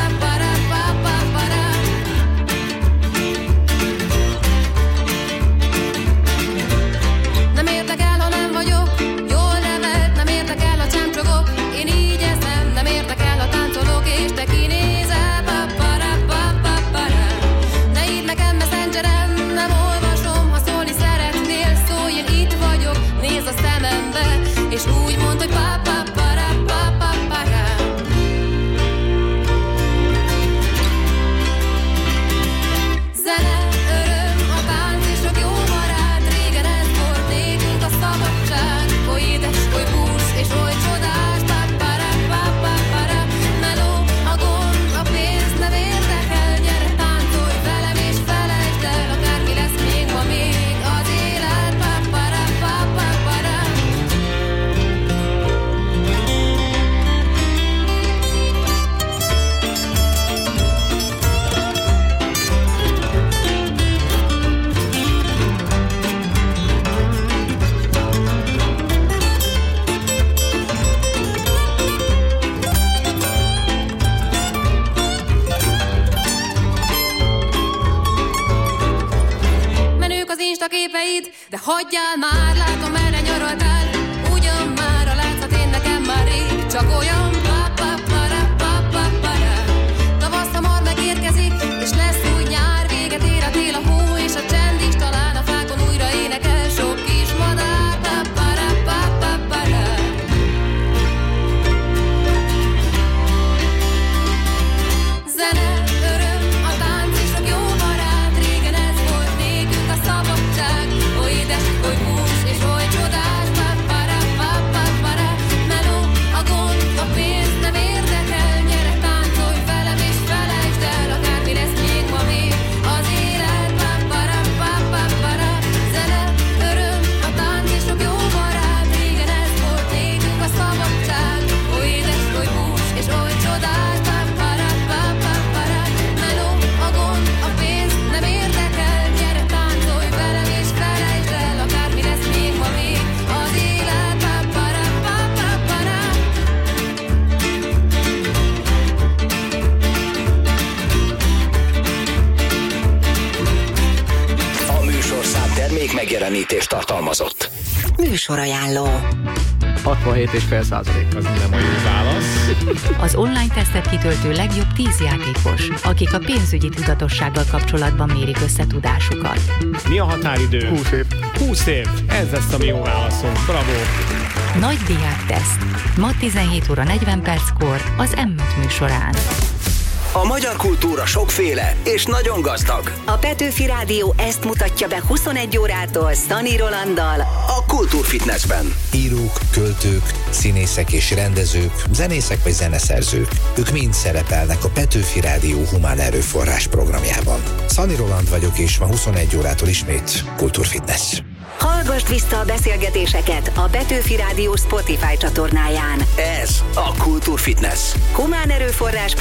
nem érdekel, ha nem vagyok jól nevelt, nem érdekel, ha csámcsogok, én így eszem, nem érdekel, ha táncolok és te kinézel, ne írd nekem messengeren, nem olvasom, ha szólni szeretnél, szólj, én itt vagyok, nézd a szemembe, és úgy mondd, hogy zene, öröm, a tánc és a jó barát, régen ez volt nékünk a szabadság, oly édes, oly bús és oly csodás, meló, a gond, a pénz nem érdekel, gyere táncolj velem és felejtsd el, akármi lesz még ma még az élet, menők az Insta képeid, de hagyjál már, látom merre nyaraltál, ugyan már a látszat én nekem már rég, csak olyan tavasz hamar megérkezik, és lesz új nyár, véget ér a tél, a hó és a csend is, talán a fákon újra énekel sok kis madár, zene, öröm, a tánc és a jó barát, régen ez volt nékünk a szabadság, oly édes, oly bús és oly csodás, meló, a gond, a pénz nem érdekel, gyere táncolj velem és felejtsd el, akármi lesz még ma még az élet, zene, öröm, a tánc és a jó barát, régen ez volt nékünk a szabadság, oly édes, oly bús és oly csodás, meló, a gond, a pénz nem érdekel, gyere táncolj velem és felejtsd el, akármi lesz még ma még az élet, A műsorszám termék megjelenítést tartalmazott. Műsorajánló. 67,5% az nem a jó válasz. Az online tesztet kitöltő legjobb 10 játékos, akik a pénzügyi tudatossággal kapcsolatban mérik összetudásukat. Mi a határidő? 20 év. 20 év. Ez lesz a mi jó válaszunk. Bravo! Nagy diák teszt. Ma 17 óra 40 perckor az M5 műsorán. A magyar kultúra sokféle és nagyon gazdag. A Petőfi Rádió ezt mutatja be 21 órától Szani Rolanddal a Kultúrfitnessben. Írók, költők, színészek és rendezők, zenészek vagy zeneszerzők. Ők mind szerepelnek a Petőfi Rádió humán erőforrás programjában. Szani Roland vagyok, és ma 21 órától ismét Kultúrfitness. Hallgasd vissza a beszélgetéseket a Petőfi Rádió Spotify csatornáján. Ez a Kultúrfitness. Humán erőforrás